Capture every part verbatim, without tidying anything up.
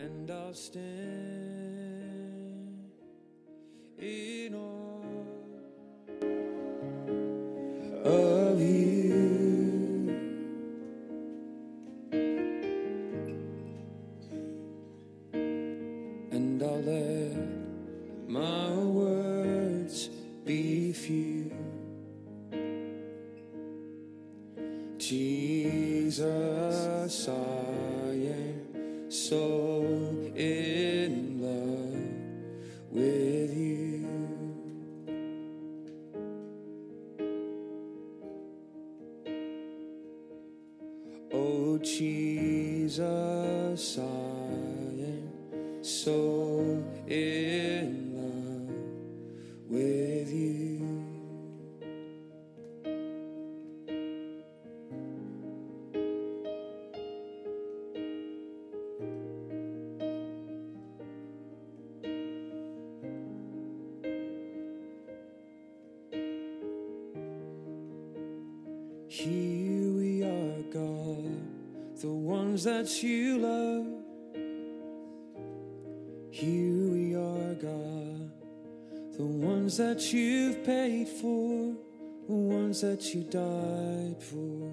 and I'll stand in awe of you. And I'll let my words be few. Jesus, I am so in love with you. Oh, Jesus, I am so in love with you. Here we are, God, the ones that you love. Here we are, God, the ones that you've paid for, the ones that you died for.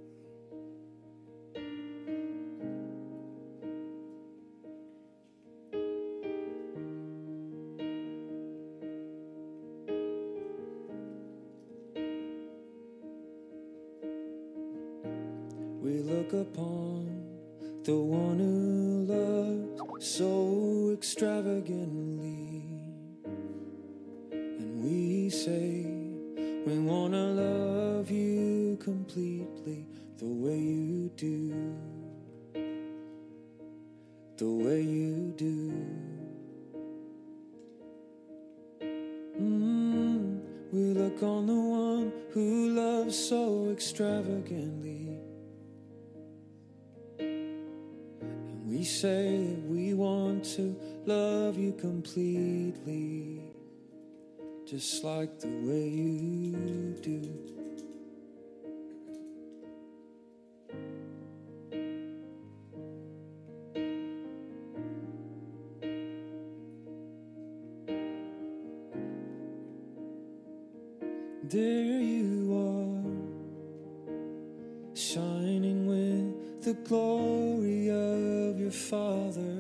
We look upon the one who loved so extravagantly, and we say we want to love you completely, the way you do, the way you do. Mm, we look on the one who loves so extravagantly. We say that we want to love you completely, just like the way you do. There you are, shining with the glory of your Father.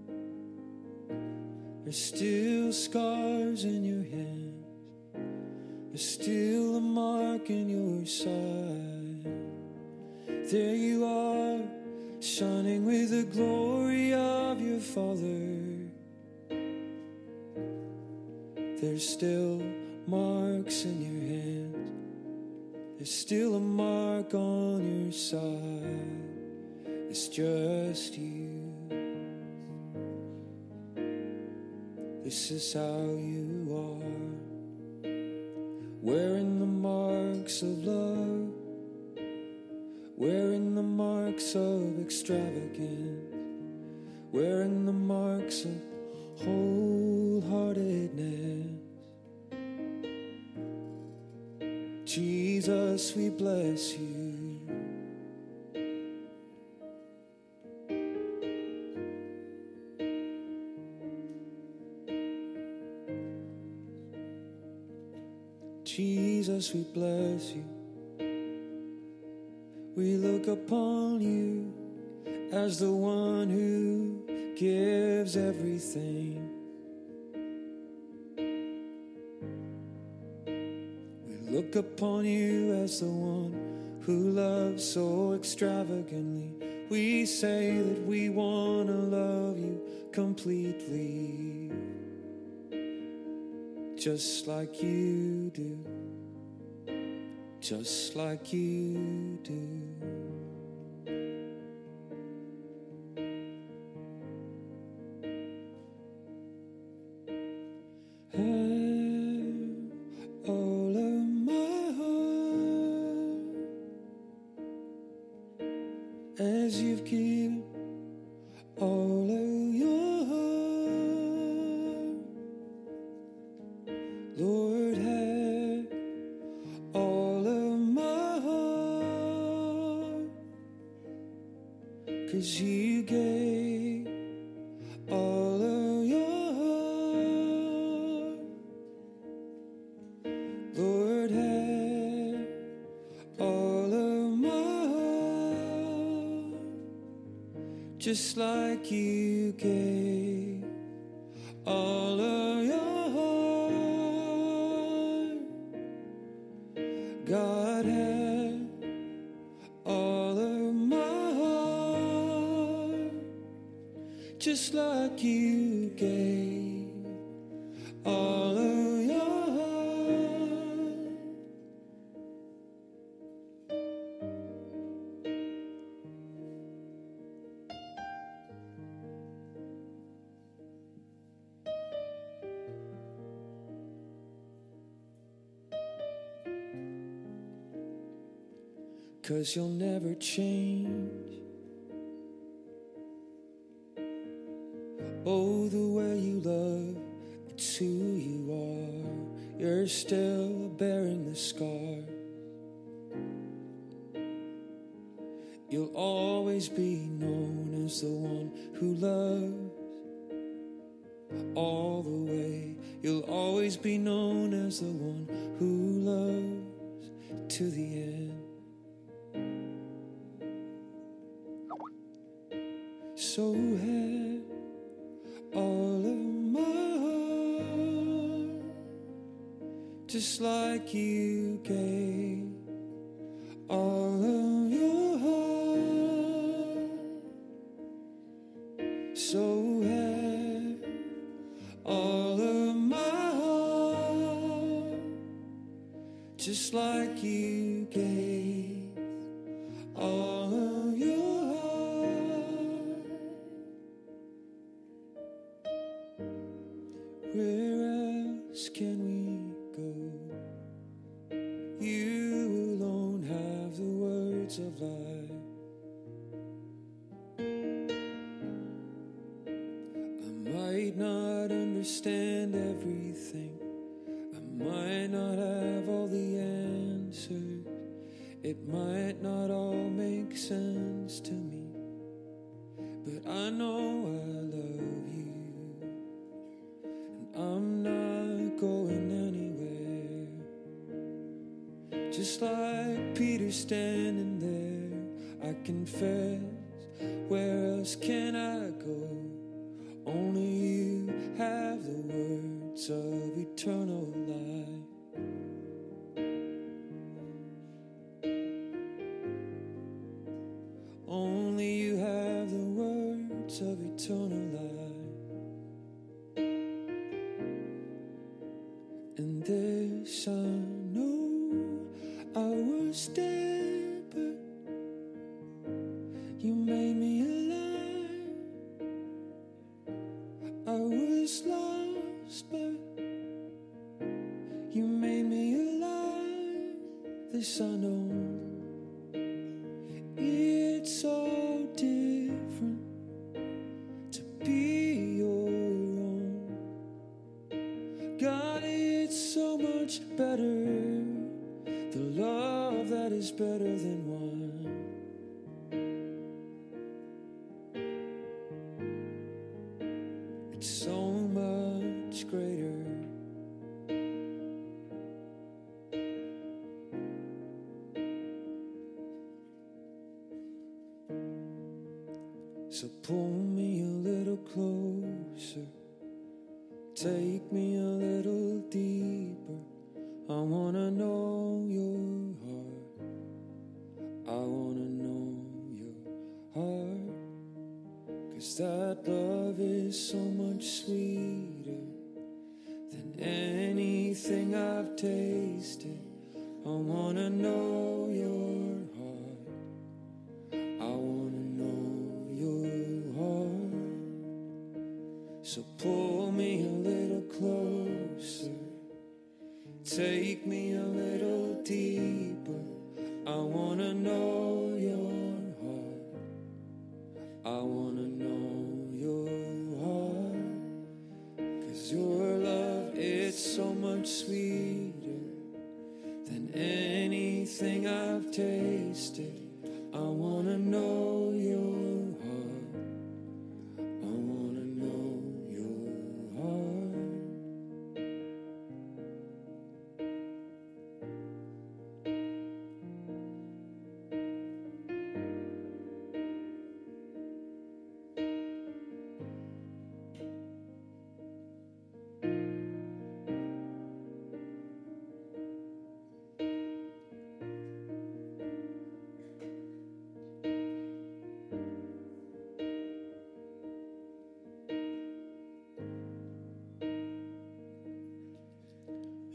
There's still scars in your hands, there's still a mark in your side. There you are, shining with the glory of your Father. There's still marks in your hands, there's still a mark on your side. It's just you. This is how you are, wearing the marks of love, wearing the marks of extravagance, wearing the marks of wholeheartedness. Jesus, we bless you. Jesus, we bless you. We look upon you as the one who gives everything. We look upon you as the one who loves so extravagantly. We say that we want to love you completely, just like you do, just like you do. Have all of my heart, as you've given all of your heart. Lord, have all of my heart, 'cause you gave just like you gave all of your heart. God had all of my heart, just like you gave all of your heart. 'Cause you'll never change. Oh, the way you love, it's who you are. You're still bearing the scars. You'll always be known as the one who loves all the way. You'll always be known as the one who loves to the end. So have all of my heart, just like you gave all of your heart. So have all of my heart, just like you gave all of your heart. Where else can we go? You alone have the words of life. I might not understand everything, I might not have all the answers, it might not all make sense to me, but I know I love you. I'm not going anywhere. Just like Peter standing there, I confess, where else can I go? Only you have the words of eternal life. Only you have the words of eternal life. And this I know, I was dead, but you made me alive. I was lost, but you made me alive. This I know, it's so different to be your own. God, it's so much better, the love that is better than wine. It's so much greater. So pull me a little closer, take me a little deeper. I wanna know your heart, I wanna know your heart. 'Cause that love is so much sweeter than anything I've tasted. I wanna know your heart, I wanna know your heart. So pull me a little closer, take me a little deeper. I wanna know your heart, I wanna know your heart. 'Cause your love, it's so much sweeter than anything I've tasted. I wanna know your heart, I wanna know your heart.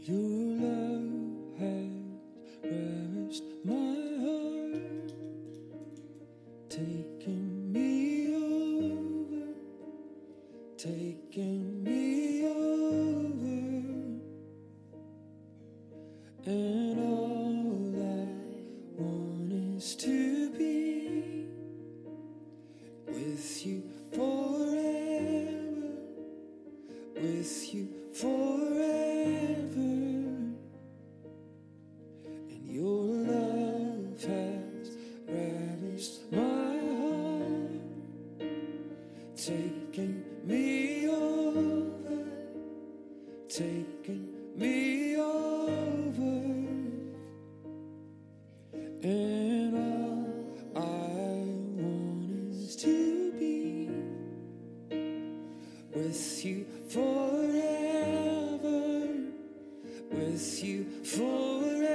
Your love has ravished my heart, taking me over, taking me over, and all I want is to be with you forever, with you forever. And your love has ravished my heart, taking me over, taking me over, and all I want is to be with you forever, with you forever.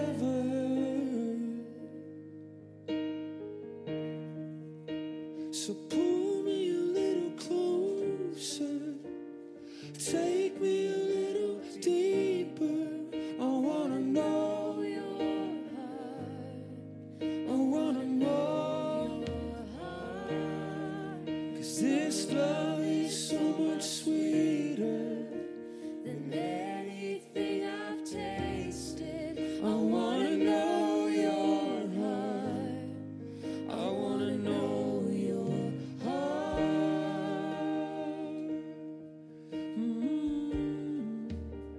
So pull me a little closer, take me a little deeper. I wanna know your heart, I wanna know your heart, 'cause this love is so much sweeter than anything I've tasted. I wanna know your heart, I wanna know your heart. Mm-hmm.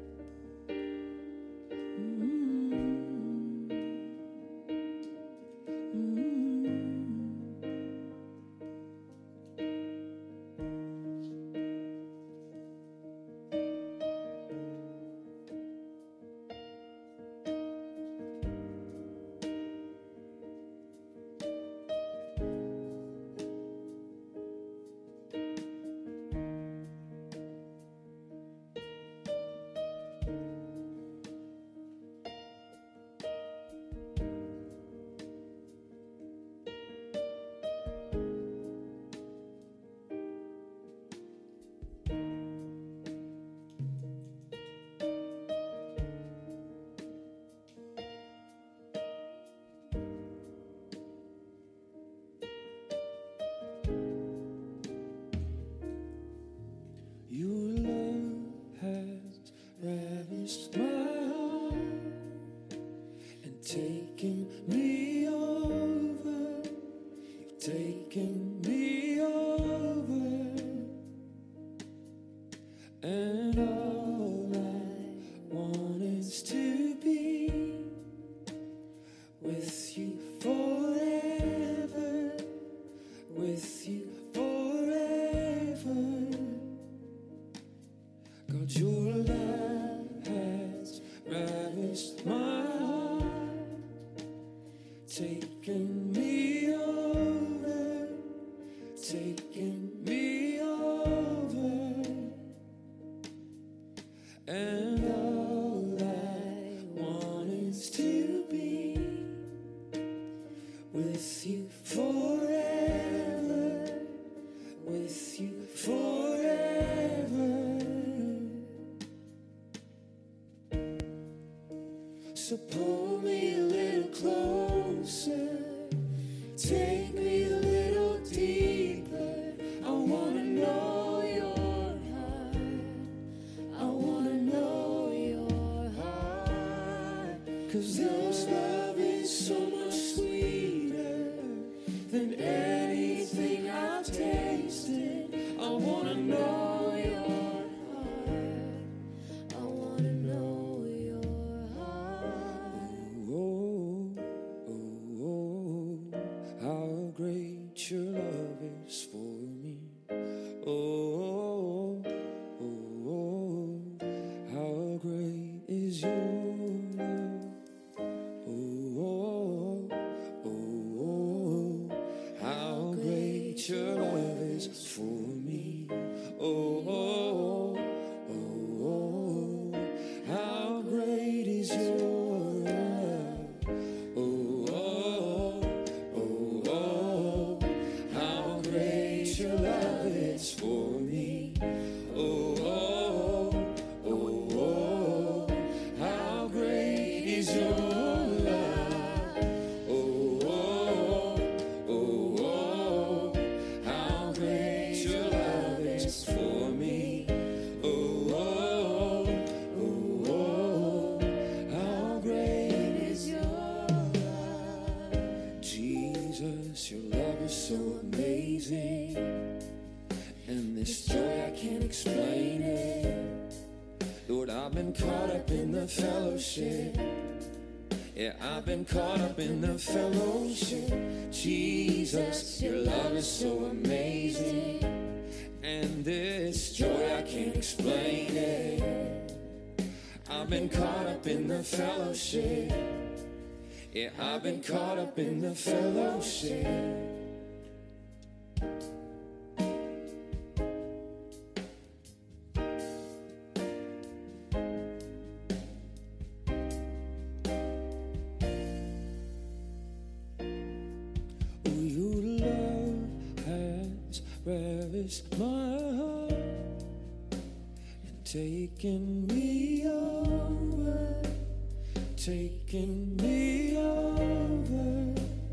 Your love has ravished my heart and taken me over, you've taken me over, and all I want is to be with you forever, with you forever. God, your love has ravished my heart, taking me over, taking me over, and all I want is to be with you forever, with you forever. So pull me a little closer, take me a little deeper. I wanna know your heart, I wanna know your heart, 'cause this love is so much sweeter than anything I've tasted. I wanna know your heart, I wanna know your heart. Oh, oh, oh, how great your love is for me. Oh, oh, oh, how great is your love. Oh, oh, oh, how great your love is for me. Oh, oh, oh, how great is your love. Oh, oh, oh, how great your love is for me. Oh, oh, oh, And this joy, I can't explain it. Lord, I've been caught up in the fellowship. Yeah, I've been caught up in the fellowship. Jesus, your love is so amazing. And this joy, I can't explain it. I've been caught up in the fellowship. Yeah, I've been caught up in the fellowship. Ravished my heart and taken me over, taken me over,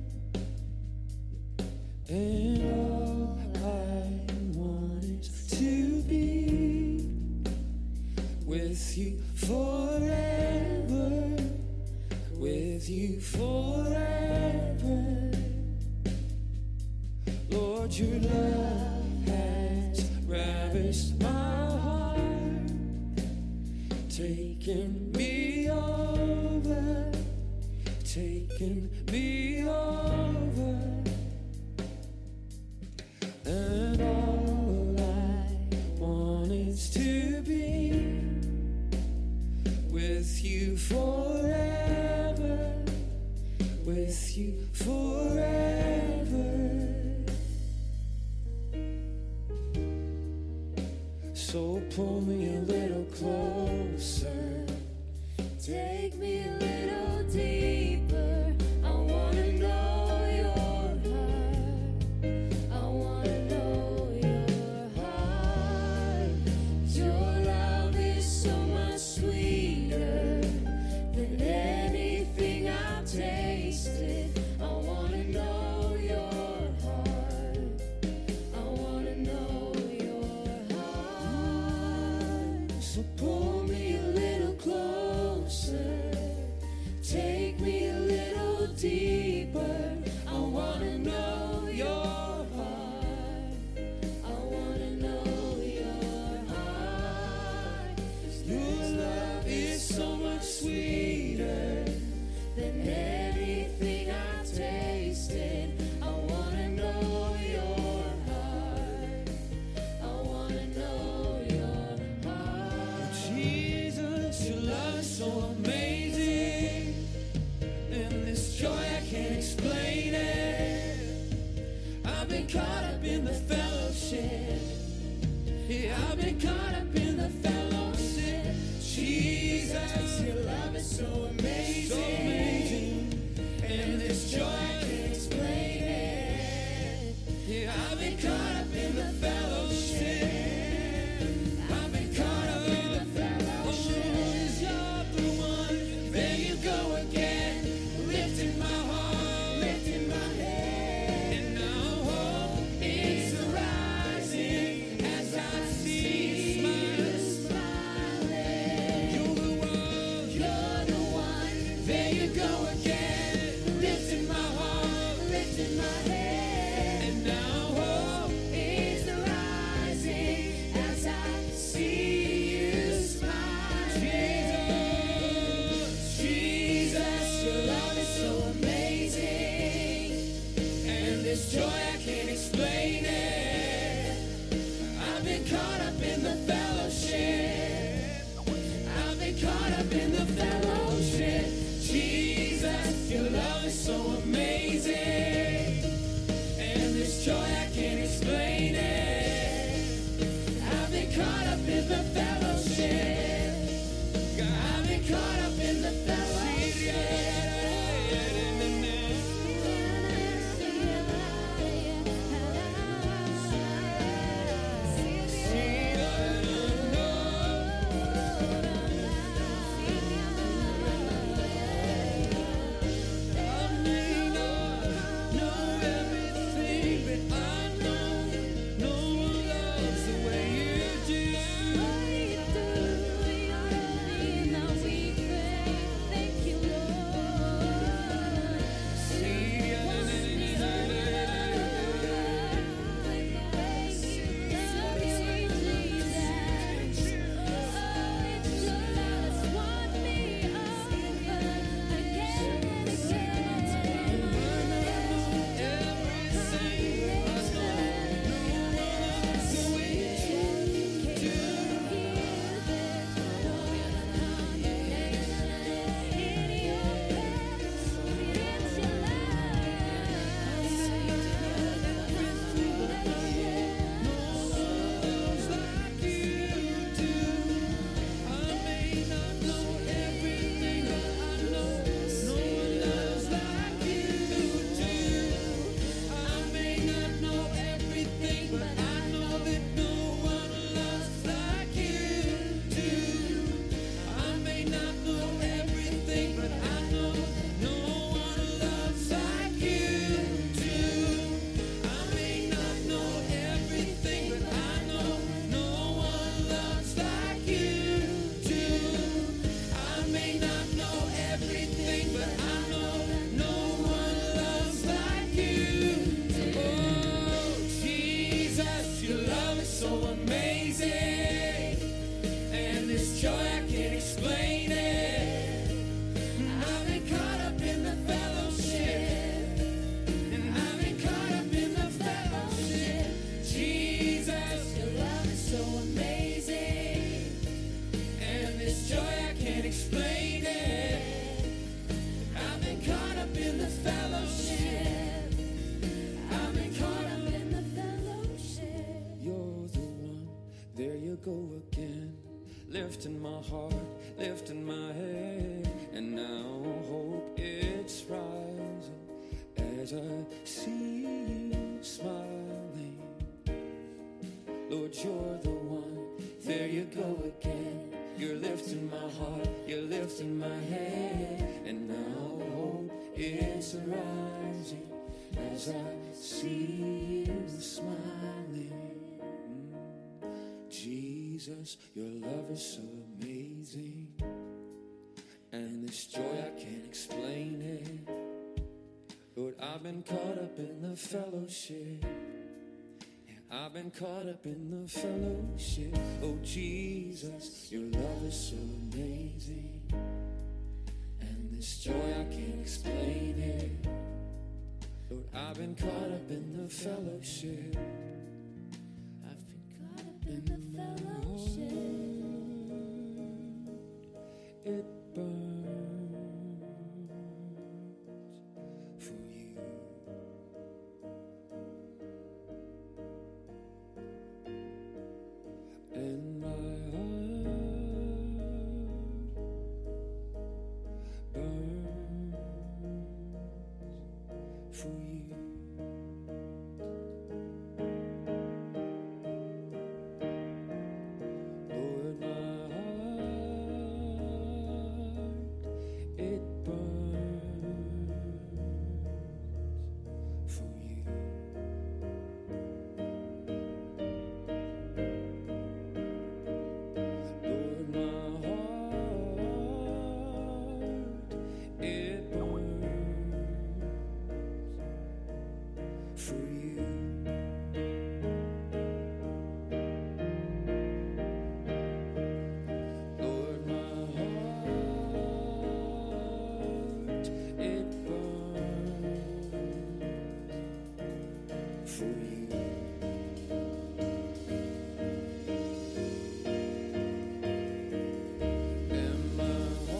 and all I want is to be with you forever, with you forever. Lord, your love has ravished my heart, taken me over, taken me over, and all I want is to be with you forever, with you forever. So pull me a little closer, take me a little deeper. I wanna know your heart, I wanna know your heart. Your love is so much sweeter than anything I've tasted. I wanna know your heart, I wanna know your heart. So pull me a little closer, take me a little deeper. I wanna know your heart, I wanna know your heart. Your love is so much sweeter than anything I've tasted. I wanna know your heart, I wanna know your heart. Jesus, your love is so amazing, and this joy, I can't explain it. I've been caught up in the fellowship. Yeah, I've been caught up in the fellowship. Jesus, your love is so amazing, so amazing, and this joy, I can't explain it. Yeah, I've been caught up in the fellowship. I've been caught up in the fellowship. Oh, is you're the one. There you go again, lifting my heart, lifting my head, and now hope is arising as I see you smiling. You're the one, you're the one. There you go again, lifting my heart, lifting my head, and now hope lifting my heart, lifting my head, and now hope it's rising as I see you smiling. Lord, you're the one, there you go again. You're lifting my heart, you're lifting my head, and now hope is rising as I see you smiling. Jesus, your love is so amazing, and this joy I can't explain it. Lord, I've been caught up in the fellowship. I've been caught up in the fellowship. Oh Jesus, your love is so amazing, and this joy I can't explain it. Lord, I've been caught up in the fellowship. I've been caught up in the fellowship. It burns for you. And my heart burns for you. Lord, my heart, it burns for you. Lord, my heart, it burns for you. Lord, my heart, it burns for you. And my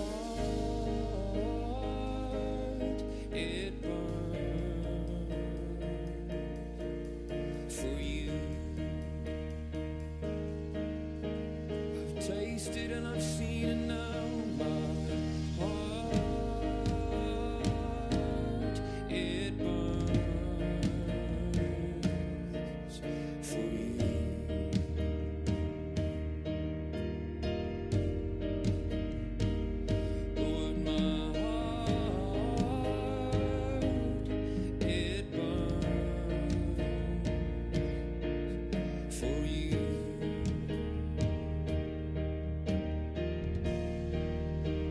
heart, it burns for you. I've tasted and I've seen it now. My heart, it burns for you. Lord, my heart, it burns for you.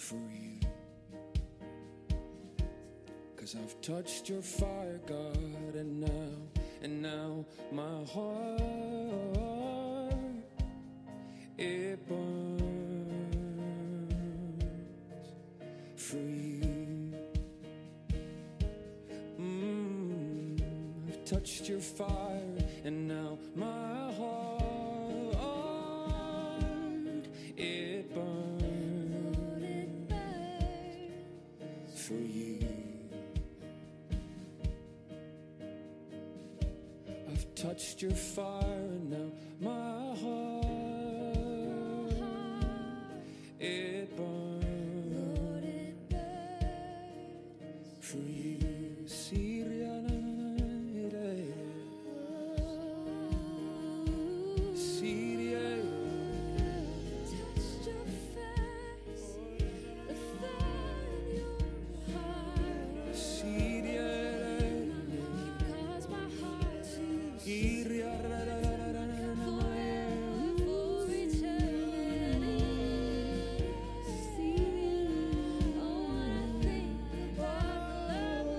for you. 'Cause I've touched your fire, God, and now, and now my heart, it burns for you. Mm, I've touched your fire, and now my heart, it burns for you. I've touched your fire, and now my heart, it burns for you. Syria, Syria. Touched your face, the fire in your heart. Syria, Cause my heart to Syria, for eternity. See, oh, when I think about the love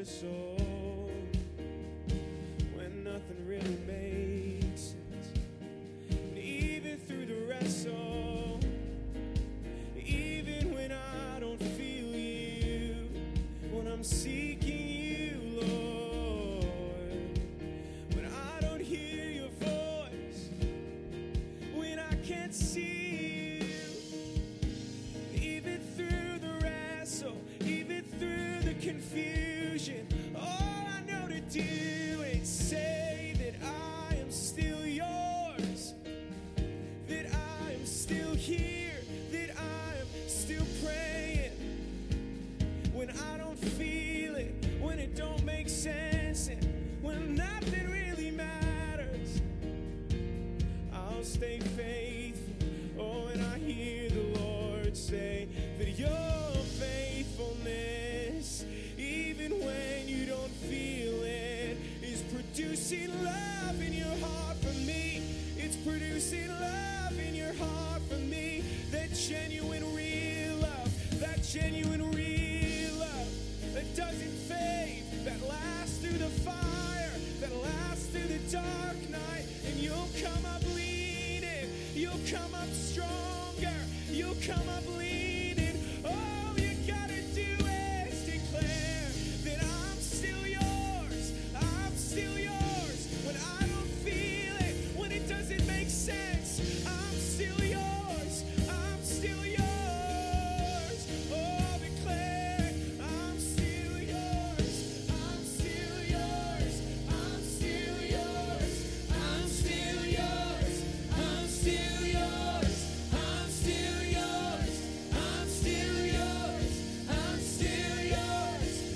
soul when nothing really makes sense. And even through the wrestle, even when I don't feel you, when I'm seeking you, Lord, when I don't hear your voice, when I can't see you, even through the wrestle, even through the confusion, all I know to do is say that I am still yours, that I am still here, that I am still praying when I don't feel it, when it don't make sense, and when nothing really matters. I'll stay faithful. Oh, and I hear the Lord say that your faithfulness, even when you don't feel it, is producing love in your heart for me. It's producing love in your heart for me. That genuine, real love, that genuine, real love that doesn't fade, that lasts through the fire, that lasts through the dark night. And you'll come up leading, you'll come up stronger, you'll come up leading. All you gotta do is declare that I'm still yours, I'm still yours. When I don't feel it, when it doesn't make sense, I'm still yours, I'm still yours. Oh, declare I'm still yours, I'm still yours, I'm still yours, I'm still yours, I'm still yours, I'm still yours, I'm still yours, I'm still yours,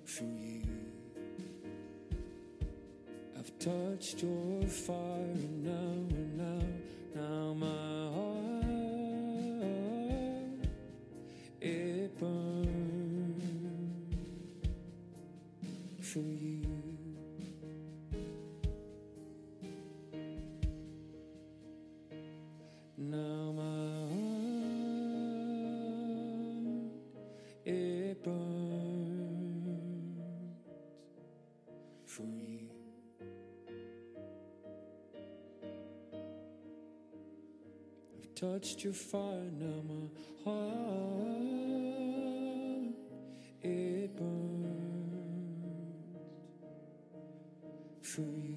for you. I've touched your fire, and now, and now, now my heart, it burns for you. Now my heart, it burns for you. I've touched your fire, now my heart, it burns for you.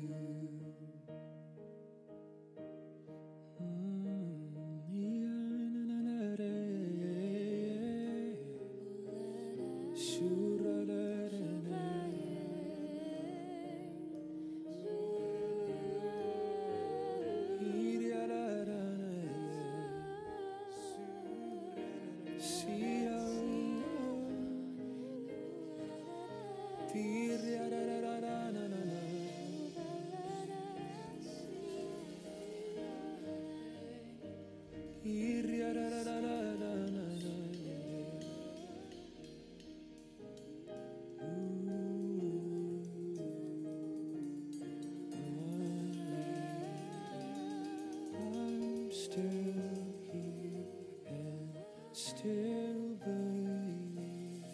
I'm still here and still believe.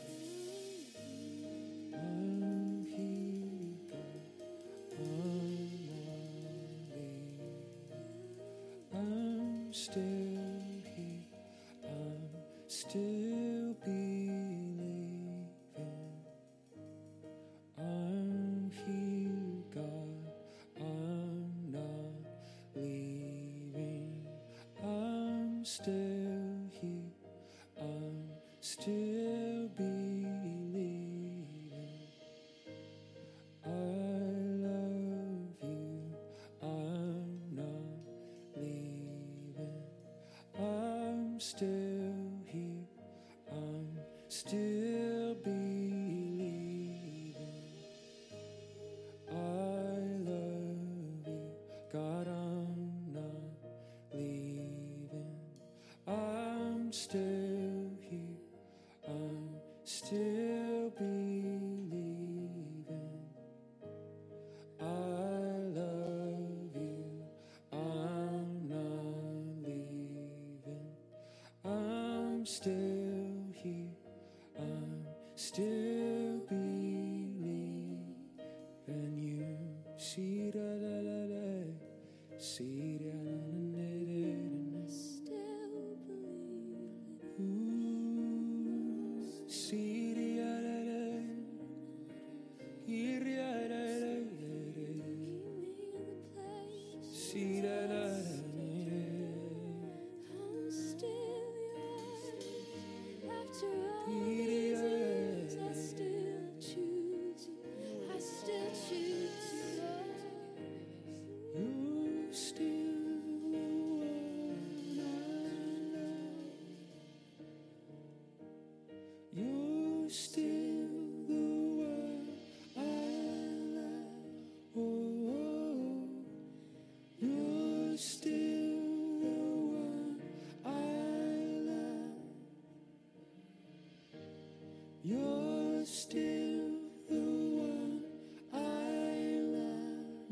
I'm here, but I'm not leaving. I'm still here, I'm still believing. I'm here, God, I'm not leaving. I'm still here, I'm still believing. I love you, I'm not leaving. I'm still here, I'm still believing. I love you, God, I'm not leaving. I'm still here, I'm still believing. I love you, I'm not leaving. I'm still here, I'm still believing you. See da da da da, see da da da da da. Still believe. Ooh, see da da da, hear da da da da. See da da da da. I'm still yours. After all Yeah. these years, I still choose you. I still choose you. You're still the one I love. You're still the one I love. Oh, oh. You're still the one I love. You're still the one I love.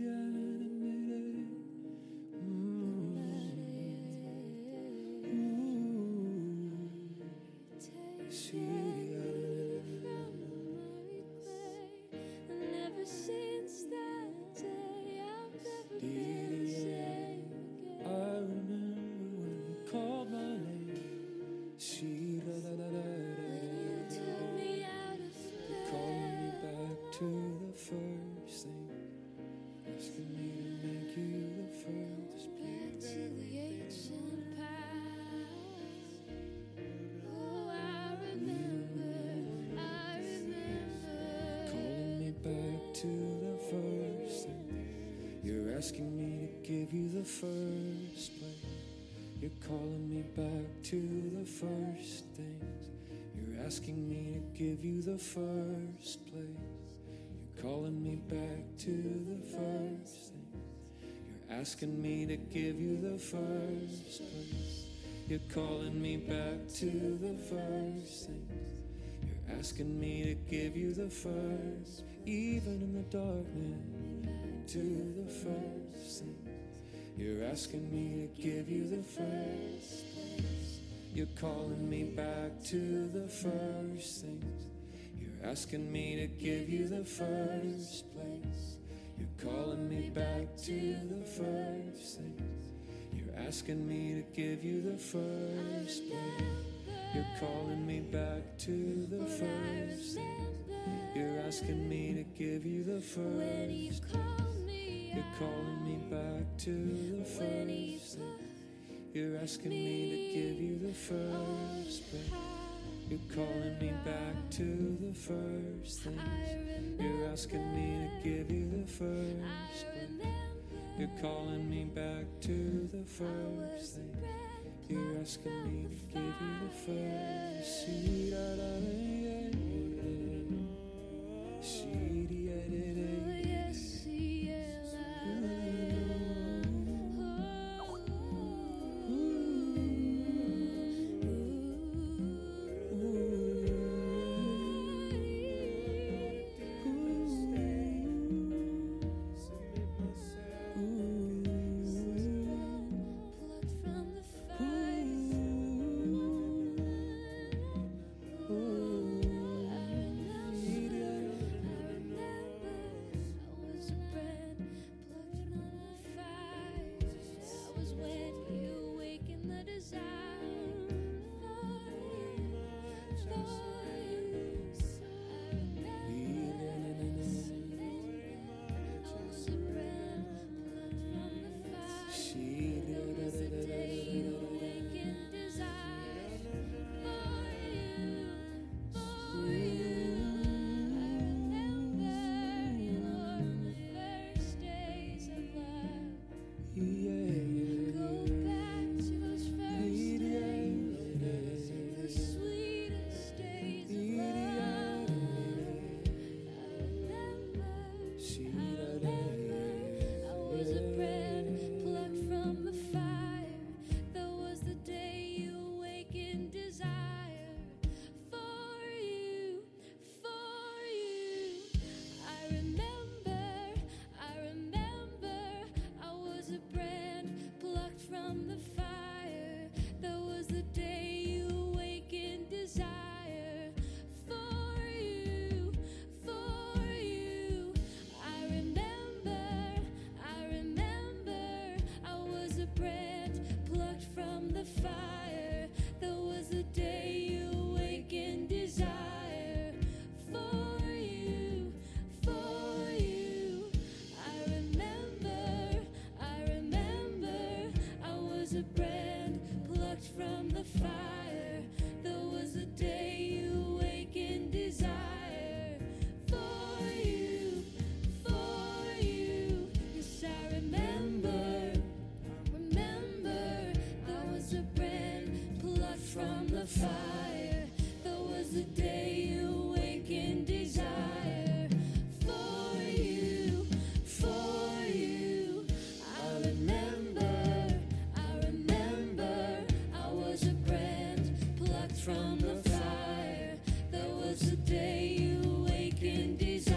Take me from my clay, and ever since that day, I've never been the same I again. remember when you called my name. She da da da da You da. took me out of Calling me bed. back to the first thing, asking me to make you the first. Back to the ancient past. Oh, I remember, I remember. Calling me back to the first thing. You're asking me to give you the first place. You're calling me back to the first things. You're asking me to give you the first place. You're calling me back to the first thing. You're asking me to give you the first place. You're calling me back to the first thing. You're asking me to give you the first, even in the darkness, to the first thing. You're asking me to give you the first place. You're calling me back to the first things. You're asking me to give you the first place. You're calling me back to the first things. You're asking me to give you the first place. You're calling me back to the first things. You're asking me to give you the first place. You're calling me back to the first things. You're asking me to give you the first place. You're calling me back to the first things. You're asking me to give you the first place. You're calling me back to the first things. You're asking me to give you the first. See da da da yeah, yeah. See da da da yeah. From the fire, there was a day you awakened desire.